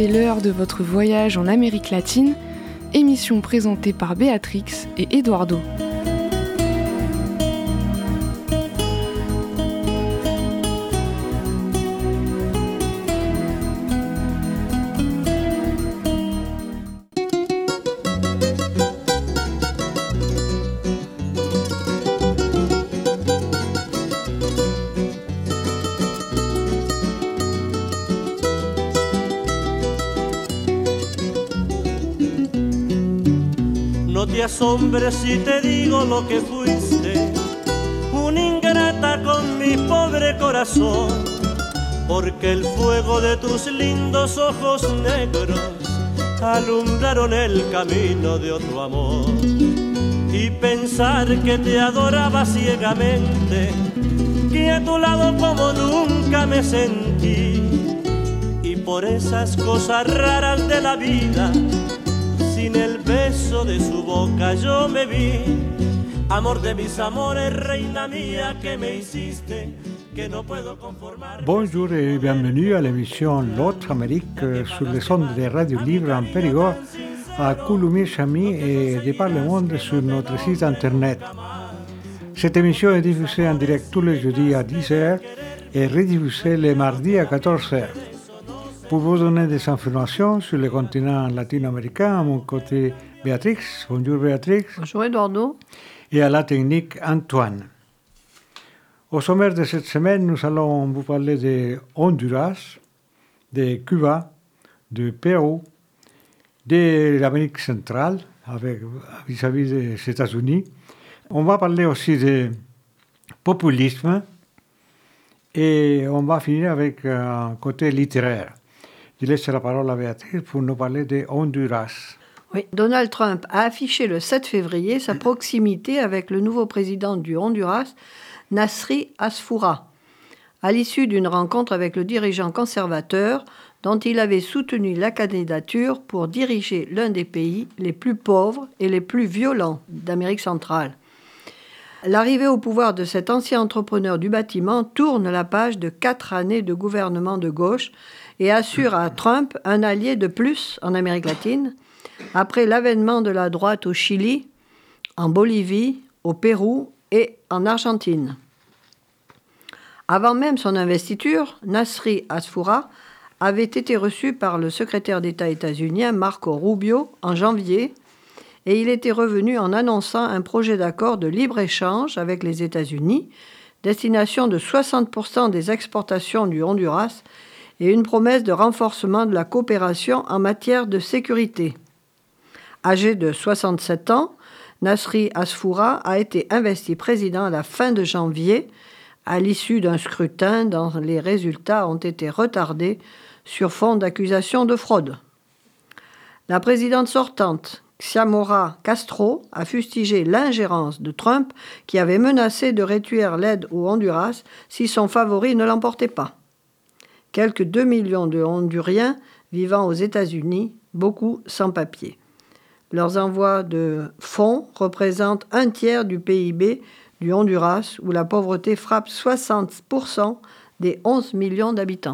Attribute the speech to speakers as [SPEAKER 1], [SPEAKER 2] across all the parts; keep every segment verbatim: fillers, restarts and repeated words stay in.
[SPEAKER 1] c'est l'heure de votre voyage en Amérique latine, émission présentée par Béatrix et Eduardo.
[SPEAKER 2] No te asombres si te digo lo que fuiste, una ingrata con mi pobre corazón, porque el fuego de tus lindos ojos negros alumbraron el camino de otro amor. Y pensar que te adoraba ciegamente, que a tu lado como nunca me sentí, y por esas cosas raras de la vida, sin el beso de su boca yo me vi. Amor de mis amores, reina mía, que me hiciste, que no puedo conformar.
[SPEAKER 3] Bonjour et bienvenue à l'émission L'autre Amérique sur les ondes de Radio Libre en Périgord à Coulommiers-Chamy et de par le monde sur notre site internet. Cette émission est diffusée en direct tous les jeudis à dix heures et rediffusée les mardis à quatorze heures. Pour vous donner des informations sur le continent latino-américain, à mon côté, Béatrix. Bonjour Béatrix.
[SPEAKER 4] Bonjour Eduardo.
[SPEAKER 3] Et à la technique, Antoine. Au sommaire de cette semaine, nous allons vous parler de Honduras, de Cuba, de Pérou, de l'Amérique centrale, avec, vis-à-vis des États-Unis. On va parler aussi de populisme et on va finir avec un côté littéraire. Je laisse la parole à Béatrice pour nous parler de Honduras.
[SPEAKER 4] Oui, Donald Trump a affiché le sept février sa proximité avec le nouveau président du Honduras, Nasri Asfoura, à l'issue d'une rencontre avec le dirigeant conservateur dont il avait soutenu la candidature pour diriger l'un des pays les plus pauvres et les plus violents d'Amérique centrale. L'arrivée au pouvoir de cet ancien entrepreneur du bâtiment tourne la page de quatre années de gouvernement de gauche et assure à Trump un allié de plus en Amérique latine, après l'avènement de la droite au Chili, en Bolivie, au Pérou et en Argentine. Avant même son investiture, Nasri Asfoura avait été reçu par le secrétaire d'État états-unien Marco Rubio en janvier, et il était revenu en annonçant un projet d'accord de libre-échange avec les États-Unis, destination de soixante pour cent des exportations du Honduras, et une promesse de renforcement de la coopération en matière de sécurité. Âgé de soixante-sept ans, Nasri Asfoura a été investi président à la fin de janvier, à l'issue d'un scrutin dont les résultats ont été retardés sur fond d'accusations de fraude. La présidente sortante, Xiomara Castro, a fustigé l'ingérence de Trump qui avait menacé de réduire l'aide au Honduras si son favori ne l'emportait pas. Quelques deux millions de Honduriens vivant aux États-Unis, beaucoup sans papier. Leurs envois de fonds représentent un tiers du P I B du Honduras, où la pauvreté frappe soixante pour cent des onze millions d'habitants.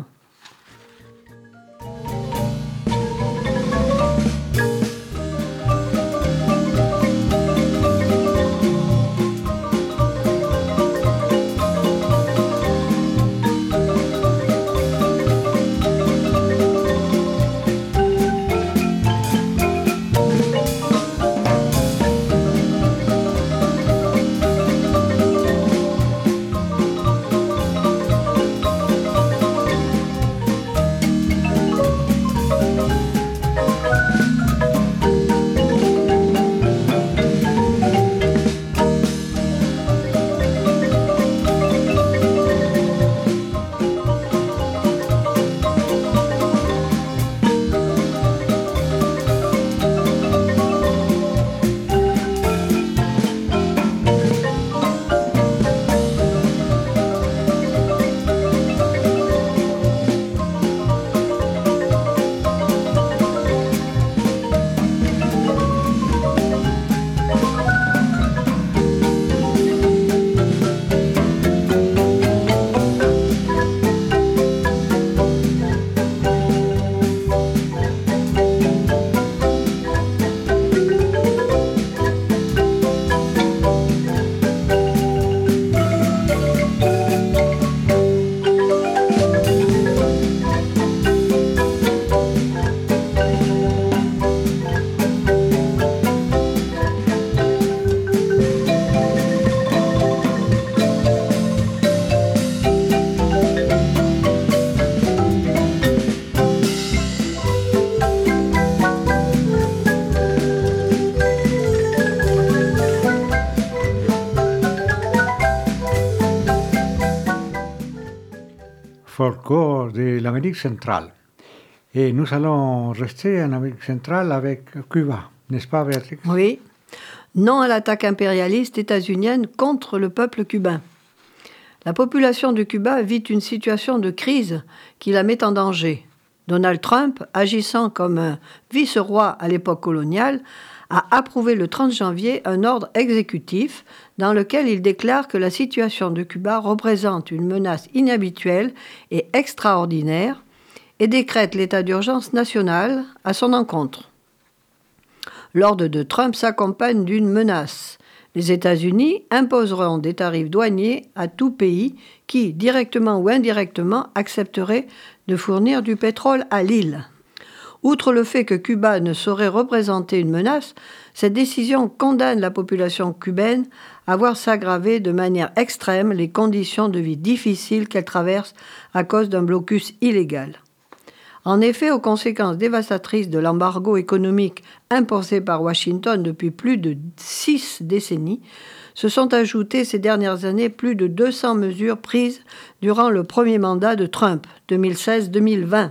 [SPEAKER 3] folklore de l'Amérique centrale. Et nous allons rester en Amérique centrale avec Cuba, n'est-ce pas, Béatrix?
[SPEAKER 4] Oui. Non à l'attaque impérialiste états-unienne contre le peuple cubain. La population de Cuba vit une situation de crise qui la met en danger. Donald Trump, agissant comme un vice-roi à l'époque coloniale, a approuvé le trente janvier un ordre exécutif dans lequel il déclare que la situation de Cuba représente une menace inhabituelle et extraordinaire et décrète l'état d'urgence national à son encontre. L'ordre de Trump s'accompagne d'une menace. Les États-Unis imposeront des tarifs douaniers à tout pays qui, directement ou indirectement, accepterait de fournir du pétrole à l'île. Outre le fait que Cuba ne saurait représenter une menace, cette décision condamne la population cubaine à voir s'aggraver de manière extrême les conditions de vie difficiles qu'elle traverse à cause d'un blocus illégal. En effet, aux conséquences dévastatrices de l'embargo économique imposé par Washington depuis plus de six décennies, se sont ajoutées ces dernières années plus de deux cents mesures prises durant le premier mandat de Trump, deux mille seize deux mille vingt,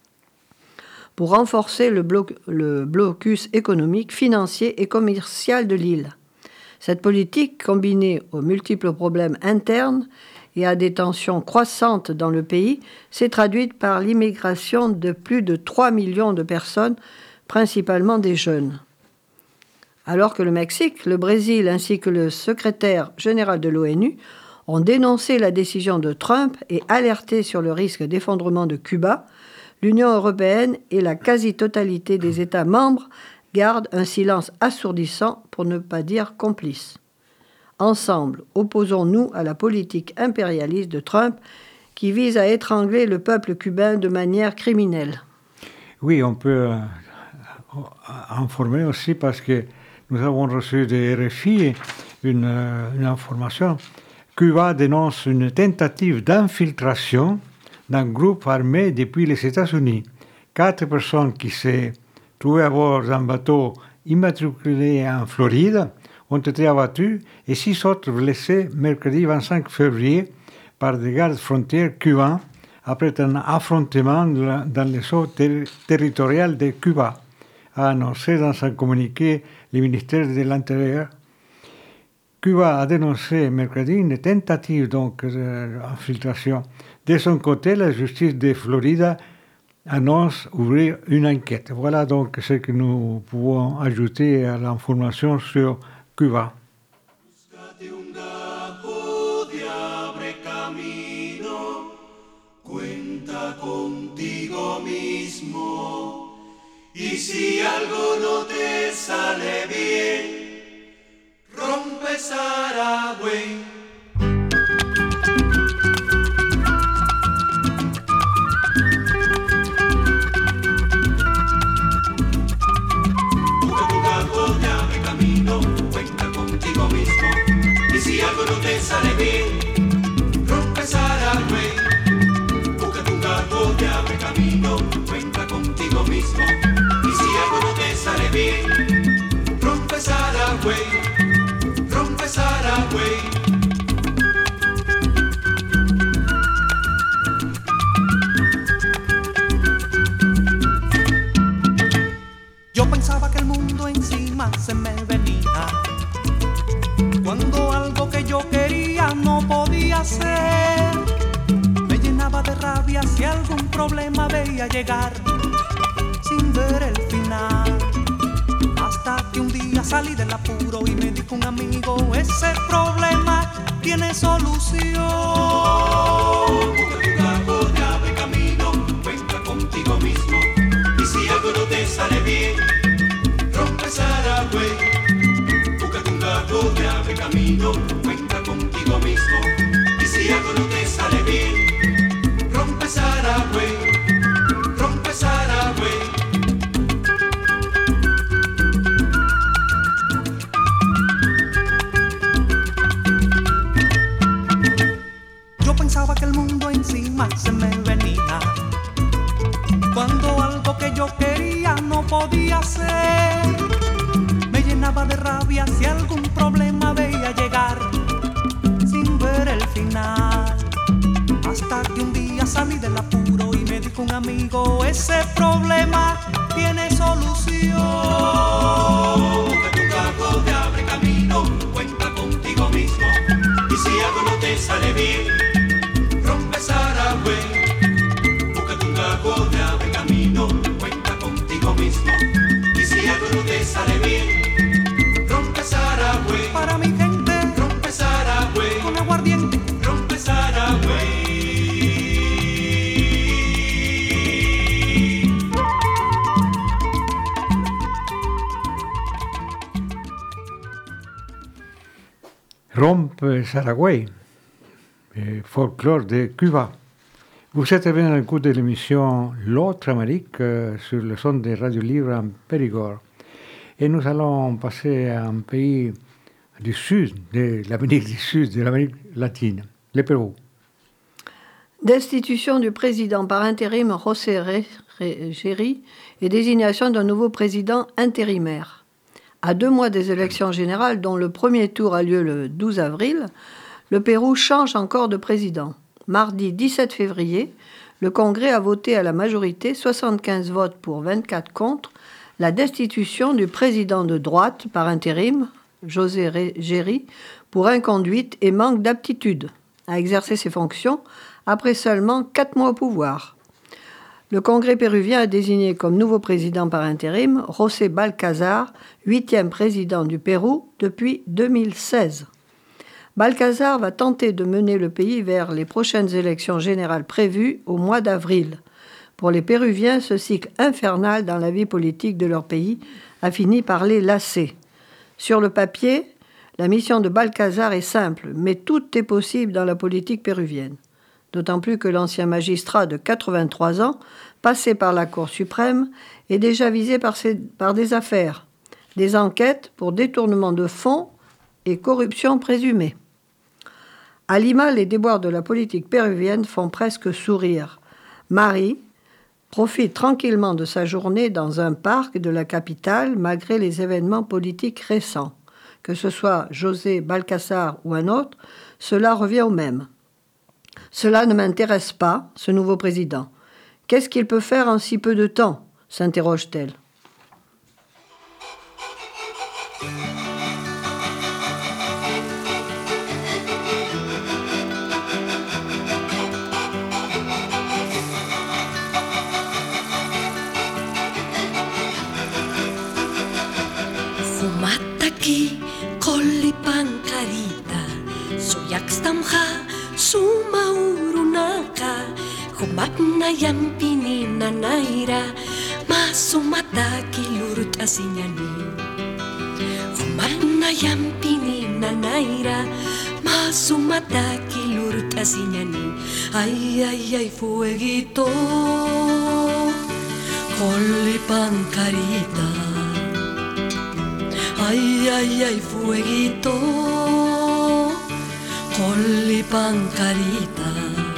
[SPEAKER 4] pour renforcer le, blo- le blocus économique, financier et commercial de l'île. Cette politique, combinée aux multiples problèmes internes et à des tensions croissantes dans le pays, s'est traduite par l'immigration de plus de trois millions de personnes, principalement des jeunes. Alors que le Mexique, le Brésil ainsi que le secrétaire général de l'ONU ont dénoncé la décision de Trump et alerté sur le risque d'effondrement de Cuba, l'Union européenne et la quasi-totalité des États membres gardent un silence assourdissant, pour ne pas dire complice. Ensemble, opposons-nous à la politique impérialiste de Trump qui vise à étrangler le peuple cubain de manière criminelle.
[SPEAKER 3] Oui, on peut euh, informer aussi parce que nous avons reçu de R F I une, une information. Cuba dénonce une tentative d'infiltration d'un groupe armé depuis les États-Unis. Quatre personnes qui se trouvaient à bord d'un bateau immatriculé en Floride ont été abattus et six autres blessés mercredi vingt-cinq février par des gardes frontières cubains après un affrontement dans les eaux ter- territoriales de Cuba, a annoncé dans un communiqué le ministère de l'Intérieur. Cuba a dénoncé mercredi une tentative donc d'infiltration. De son côté, la justice de Floride annonce ouvrir une enquête. Voilà donc ce que nous pouvons ajouter à l'information sur Cuba.
[SPEAKER 2] Búscate un gajo de abre camino, cuenta contigo mismo, y si algo no te sale bien, rompe Saragüey. Si algo no te sale bien, rompe Saragüey. Búscate un gato, te abre camino, cuenta contigo mismo. Y si algo no te sale bien, rompe Saragüey, rompe Saragüey.
[SPEAKER 5] Yo pensaba que el mundo encima se me venía cuando algo que yo quería no podía ser. Me llenaba de rabia si algún problema veía llegar sin ver el final. Hasta que un día salí del apuro y me dijo un amigo, ese problema tiene solución.
[SPEAKER 2] Búscate un gato, te abre camino, cuenta contigo mismo. Y si algo no te sale bien, rompe Saragüey. Te abre camino, cuenta contigo mismo. Y si algo no te sale bien, rompe Saragüey, rompe Saragüey.
[SPEAKER 5] Yo pensaba que el mundo encima se me venía cuando algo que yo quería no podía ser. Me llenaba de rabia si algún problema veía llegar sin ver el final. Hasta que un día a salir del apuro y me dijo un amigo, ese problema tiene solución.
[SPEAKER 6] Busca tu cajo de abre camino, cuenta contigo mismo. Y si algo no te sale bien, rompe Saragüey. Busca tu cajo de abre camino, cuenta contigo mismo. Y si algo no te sale bien, rompe Saragüey.
[SPEAKER 5] Para mi gente,
[SPEAKER 6] rompe Saragüey.
[SPEAKER 5] con aguardiente,
[SPEAKER 6] rompe Saragüey.
[SPEAKER 3] Rompe Saragüey, eh, folklore de Cuba. Vous êtes bien à l'écoute de l'émission L'autre Amérique euh, sur le son de Radio Libre en Périgord. Et nous allons passer à un pays du sud, de l'Amérique du Sud, de l'Amérique latine, le Pérou.
[SPEAKER 4] Destitution du président par intérim José Géry et désignation d'un nouveau président intérimaire. À deux mois des élections générales, dont le premier tour a lieu le douze avril, le Pérou change encore de président. Mardi dix-sept février, le Congrès a voté à la majorité, soixante-quinze votes pour vingt-quatre contre, la destitution du président de droite par intérim, José Géry, pour inconduite et manque d'aptitude à exercer ses fonctions après seulement quatre mois au pouvoir. Le Congrès péruvien a désigné comme nouveau président par intérim José Balcazar, huitième président du Pérou depuis deux mille seize. Balcazar va tenter de mener le pays vers les prochaines élections générales prévues au mois d'avril. Pour les Péruviens, ce cycle infernal dans la vie politique de leur pays a fini par les lasser. Sur le papier, la mission de Balcazar est simple, mais tout est possible dans la politique péruvienne. D'autant plus que l'ancien magistrat de quatre-vingt-trois ans, passé par la Cour suprême, est déjà visé par, ses, par des affaires, des enquêtes pour détournement de fonds et corruption présumée. À Lima, les déboires de la politique péruvienne font presque sourire. Marie profite tranquillement de sa journée dans un parc de la capitale malgré les événements politiques récents. Que ce soit José Balcazar ou un autre, cela revient au même. Cela ne m'intéresse pas, ce nouveau président. Qu'est-ce qu'il peut faire en si peu de temps ? S'interroge-t-elle.
[SPEAKER 7] Fumataki kolipankarita suyakstamha sumaurunaka humakna yampini nanaira masumataki lurut asinyani humakna yampini nanaira masumataki lurut asinyani ay ay ay fueguito kolipankarita ay ay ay fueguito kolipankarita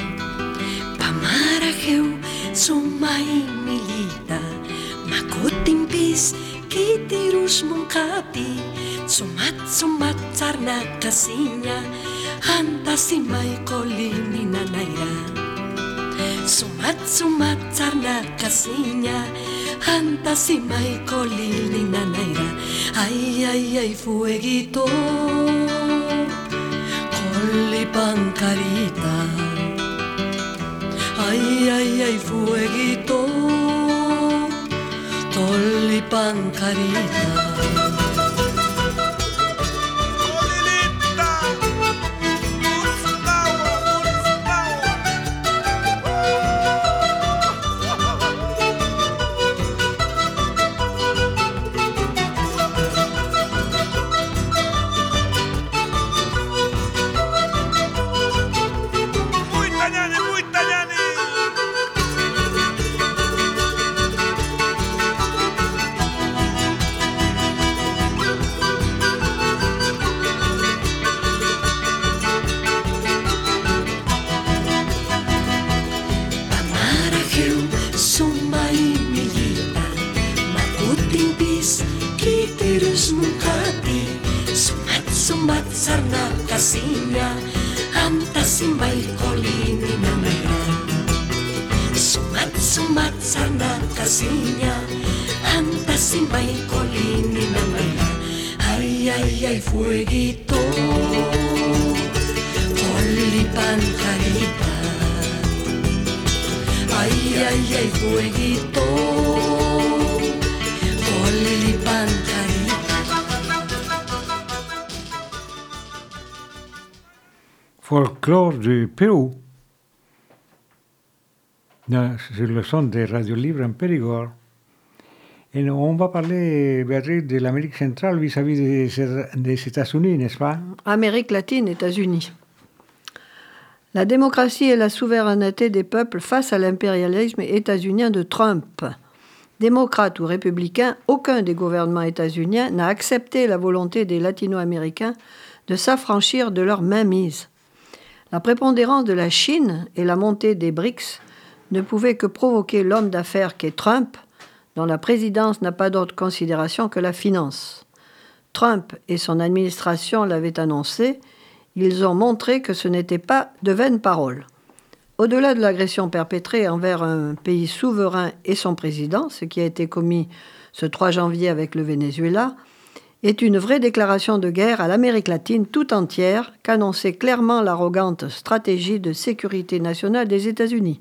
[SPEAKER 7] pamarajeu sumay milita makutimpis kitirus mungkapi sumat sumat sarna kasinya antasimay kolini nanayra sumat sumat sarna kasinya antasimay kolini nanayra ay ay ay fueguito kolipankarita ay ay ay fueguito kolipankarita. Sarna kasinya antasimbay kolini nanayra Sumat-sumat sana kasihnya, antas si may kolini na maya. Ay, ay, ay, fueguito, colipan carita. Ay, ay, ay, fueguito, colipan carita.
[SPEAKER 3] Folklore du Pérou. Sur le son de Radio Libre en Périgord. Et on va parler, Béatrice, de l'Amérique centrale vis-à-vis des, des États-Unis, n'est-ce pas?
[SPEAKER 4] Amérique latine, États-Unis. La démocratie et la souveraineté des peuples face à l'impérialisme états-unien de Trump. Démocrate ou républicain, aucun des gouvernements états-uniens n'a accepté la volonté des latino-américains de s'affranchir de leur mainmise. La prépondérance de la Chine et la montée des B R I C S ne pouvaient que provoquer l'homme d'affaires qu'est Trump, dont la présidence n'a pas d'autre considération que la finance. Trump et son administration l'avaient annoncé, ils ont montré que ce n'était pas de vaines paroles. Au-delà de l'agression perpétrée envers un pays souverain et son président, ce qui a été commis ce trois janvier avec le Venezuela, est une vraie déclaration de guerre à l'Amérique latine tout entière qu'annonçait clairement l'arrogante stratégie de sécurité nationale des États-Unis.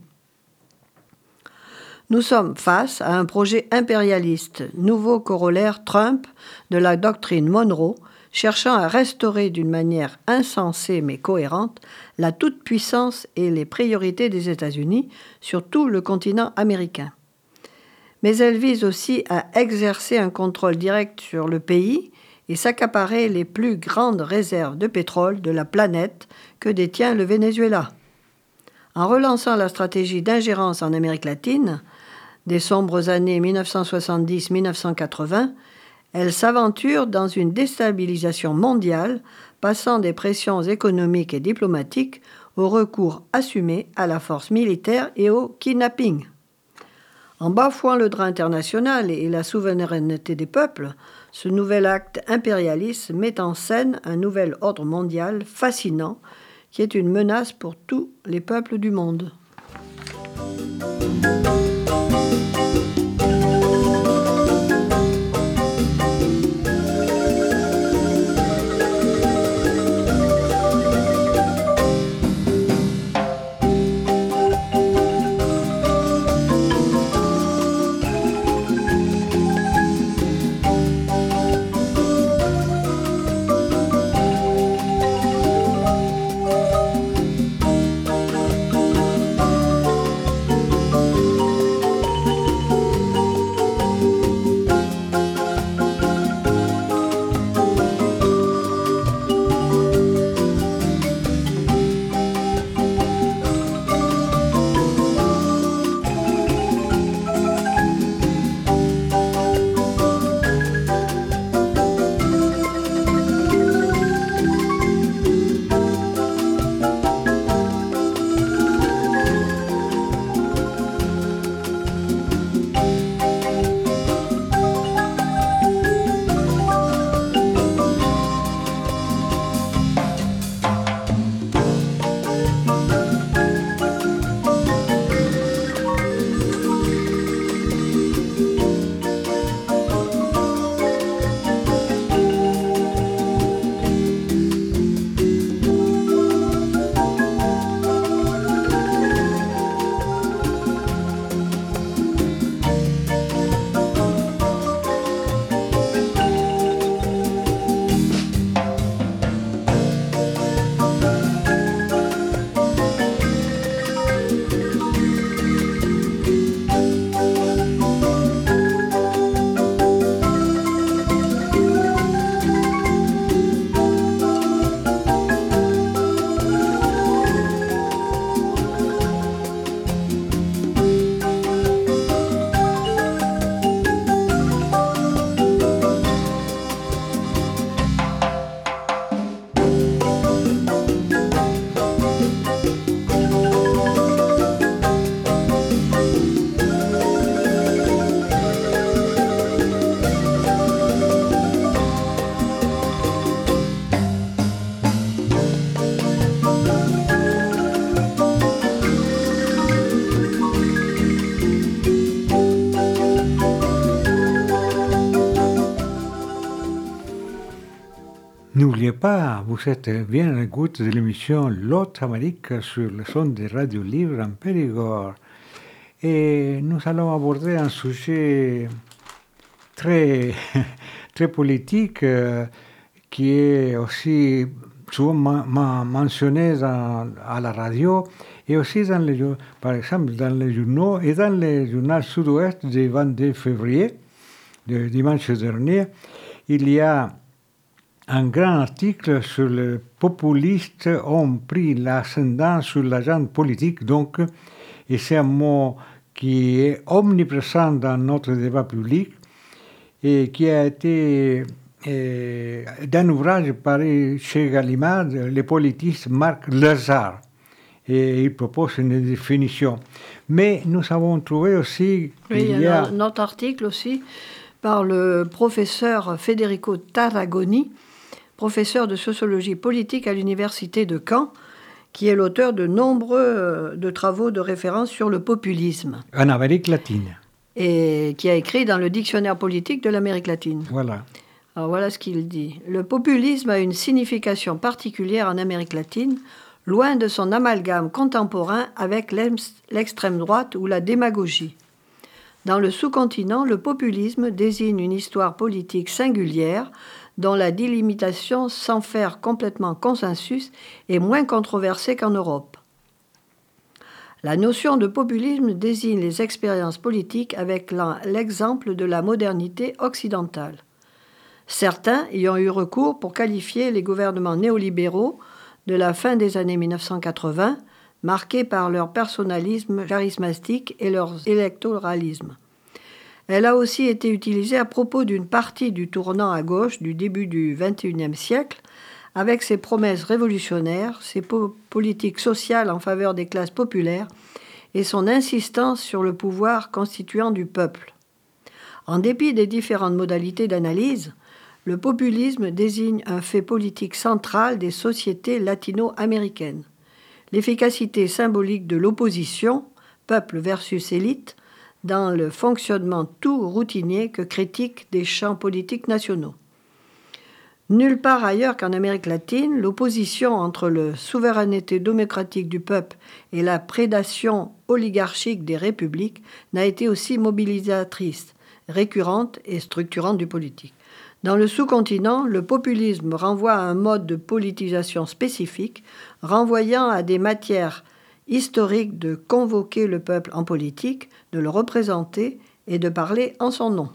[SPEAKER 4] Nous sommes face à un projet impérialiste, nouveau corollaire Trump de la doctrine Monroe, cherchant à restaurer d'une manière insensée mais cohérente la toute-puissance et les priorités des États-Unis sur tout le continent américain. Mais elle vise aussi à exercer un contrôle direct sur le pays et s'accaparer les plus grandes réserves de pétrole de la planète que détient le Venezuela. En relançant la stratégie d'ingérence en Amérique latine, des sombres années dix-neuf cent soixante-dix à dix-neuf cent quatre-vingts, elle s'aventure dans une déstabilisation mondiale, passant des pressions économiques et diplomatiques au recours assumé à la force militaire et au kidnapping. En bafouant le droit international et la souveraineté des peuples, ce nouvel acte impérialiste met en scène un nouvel ordre mondial fascinant qui est une menace pour tous les peuples du monde.
[SPEAKER 3] N'oubliez pas, vous êtes bien à l'écoute de l'émission L'Autre Amérique sur le son des radios libres en Périgord. Et nous allons aborder un sujet très, très politique euh, qui est aussi souvent ma- ma- mentionné dans- à la radio et aussi dans les, jour- par exemple dans les journaux et dans le journal Sud-Ouest du vingt-deux février, de dimanche dernier, il y a un grand article sur les populistes ont pris l'ascendant sur l'agenda politique, donc, et c'est un mot qui est omniprésent dans notre débat public et qui a été euh, d'un ouvrage paru chez Gallimard, les politistes marquent leurs arts. Et il propose une définition. Mais nous avons trouvé aussi
[SPEAKER 4] Oui,
[SPEAKER 3] qu'il
[SPEAKER 4] il
[SPEAKER 3] y
[SPEAKER 4] y a
[SPEAKER 3] a...
[SPEAKER 4] un autre article aussi par le professeur Federico Tarragoni, professeur de sociologie politique à l'université de Caen, qui est l'auteur de nombreux euh, de travaux de référence sur le populisme
[SPEAKER 3] En Amérique latine.
[SPEAKER 4] et qui a écrit dans le dictionnaire politique de l'Amérique latine.
[SPEAKER 3] Voilà.
[SPEAKER 4] Alors voilà ce qu'il dit. Le populisme a une signification particulière en Amérique latine, loin de son amalgame contemporain avec l'ex- l'extrême droite ou la démagogie. Dans le sous-continent, le populisme désigne une histoire politique singulière dont la délimitation, sans faire complètement consensus, est moins controversée qu'en Europe. La notion de populisme désigne les expériences politiques avec la- l'exemple de la modernité occidentale. Certains y ont eu recours pour qualifier les gouvernements néolibéraux de la fin des années mille neuf cent quatre-vingts, marqués par leur personnalisme charismatique et leur électoralisme. Elle a aussi été utilisée à propos d'une partie du tournant à gauche du début du vingt et unième siècle, avec ses promesses révolutionnaires, ses po- politiques sociales en faveur des classes populaires et son insistance sur le pouvoir constituant du peuple. En dépit des différentes modalités d'analyse, le populisme désigne un fait politique central des sociétés latino-américaines. L'efficacité symbolique de l'opposition, peuple versus élite, dans le fonctionnement tout routinier que critiquent des champs politiques nationaux. Nulle part ailleurs qu'en Amérique latine, l'opposition entre la souveraineté démocratique du peuple et la prédation oligarchique des républiques n'a été aussi mobilisatrice, récurrente et structurante du politique. Dans le sous-continent, le populisme renvoie à un mode de politisation spécifique, renvoyant à des matières historiques de convoquer le peuple en politique, de le représenter et de parler en son nom.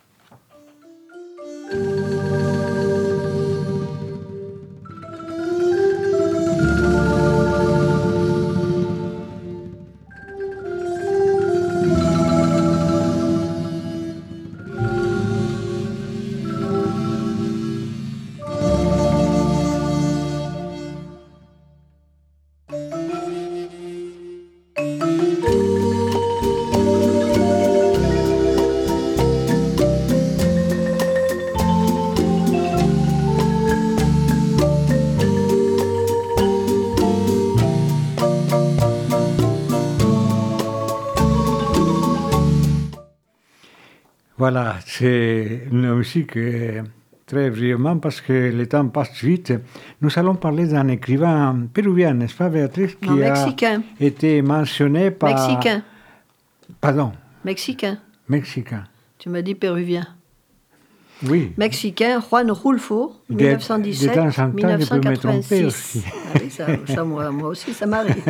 [SPEAKER 3] Voilà, c'est une musique euh, très brièvement parce que le temps passe vite. Nous allons parler d'un écrivain péruvien, n'est-ce pas, Béatrice, qui
[SPEAKER 4] Non, mexicain.
[SPEAKER 3] a été mentionné par...
[SPEAKER 4] Mexicain.
[SPEAKER 3] Pardon,
[SPEAKER 4] Mexicain.
[SPEAKER 3] mexicain.
[SPEAKER 4] Tu m'as dit péruvien.
[SPEAKER 3] Oui.
[SPEAKER 4] Mexicain, Juan Rulfo,
[SPEAKER 3] De-
[SPEAKER 4] mille neuf cent dix-sept
[SPEAKER 3] de temps en temps, je peux
[SPEAKER 4] mille neuf cent
[SPEAKER 3] me tromper
[SPEAKER 4] quatre-vingt-six.
[SPEAKER 3] aussi.
[SPEAKER 4] Ah oui, ça, ça, moi, moi aussi, ça m'arrive.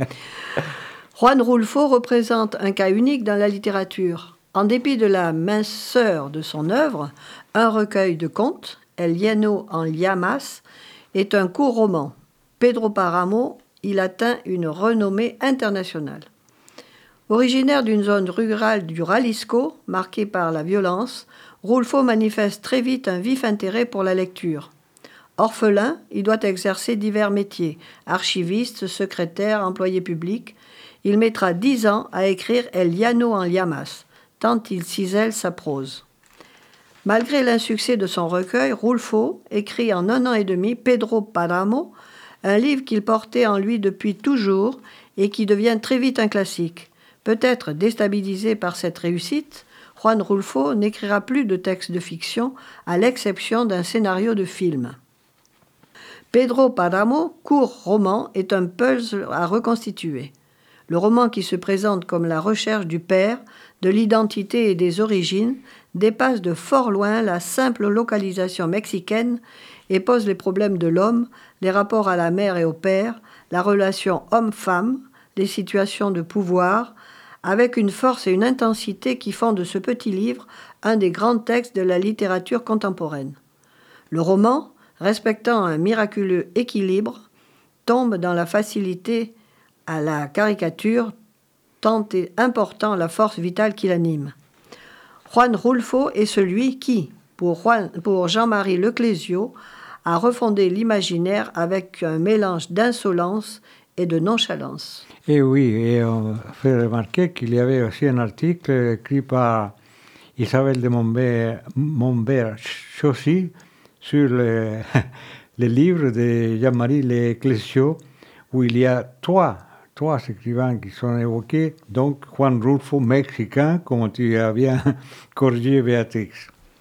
[SPEAKER 4] Juan Rulfo représente un cas unique dans la littérature. En dépit de la minceur de son œuvre, un recueil de contes, El Llano en Llamas, est un court roman. Pedro Páramo, il atteint une renommée internationale. Originaire d'une zone rurale du Jalisco, marquée par la violence, Rulfo manifeste très vite un vif intérêt pour la lecture. Orphelin, il doit exercer divers métiers, archiviste, secrétaire, employé public. Il mettra dix ans à écrire El Llano en Llamas, tant il cisèle sa prose. Malgré l'insuccès de son recueil, Rulfo écrit en un an et demi Pedro Páramo, un livre qu'il portait en lui depuis toujours et qui devient très vite un classique. Peut-être déstabilisé par cette réussite, Juan Rulfo n'écrira plus de textes de fiction, à l'exception d'un scénario de film. Pedro Páramo, court roman, est un puzzle à reconstituer. Le roman qui se présente comme la recherche du père, de l'identité et des origines, dépasse de fort loin la simple localisation mexicaine et pose les problèmes de l'homme, les rapports à la mère et au père, la relation homme-femme, les situations de pouvoir, avec une force et une intensité qui font de ce petit livre un des grands textes de la littérature contemporaine. Le roman, respectant un miraculeux équilibre, tombe dans la facilité à la caricature, tant est important la force vitale qui l'anime. Juan Rulfo est celui qui, pour, Juan, pour Jean-Marie Leclésio, a refondé l'imaginaire avec un mélange d'insolence et de nonchalance.
[SPEAKER 3] Et oui, et on fait remarquer qu'il y avait aussi un article écrit par Isabelle de Montbert, Montbert Chaussy sur le, le livre de Jean-Marie Leclésio, où il y a trois, trois écrivains qui sont évoqués, donc Juan Rulfo, mexicain, comme tu as bien corrigé, Béatrix.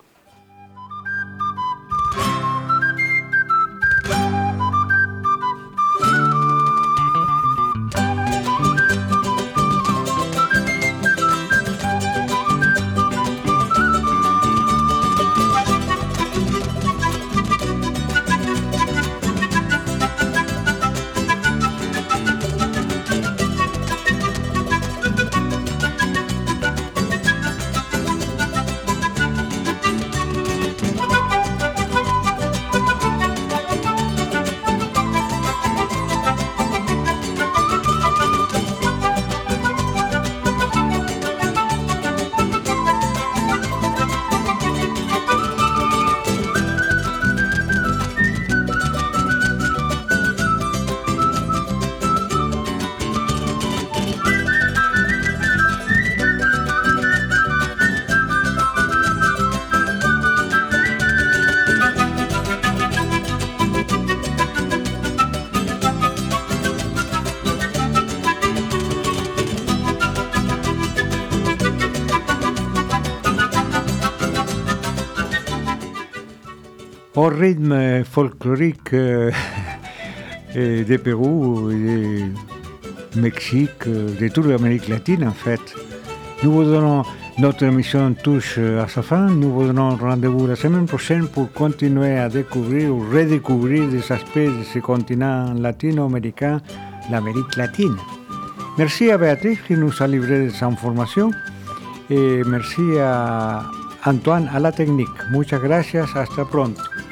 [SPEAKER 3] Au rythme folklorique euh, de Pérou, du Mexique, de toute l'Amérique latine en fait. Nous vous donnons, notre émission touche à sa fin. Nous vous donnons rendez-vous la semaine prochaine pour continuer à découvrir ou redécouvrir des aspects de ce continent latino-américain, l'Amérique latine. Merci à Béatrice qui nous a livré des informations et merci à Antoine à la technique. Muchas gracias, hasta pronto.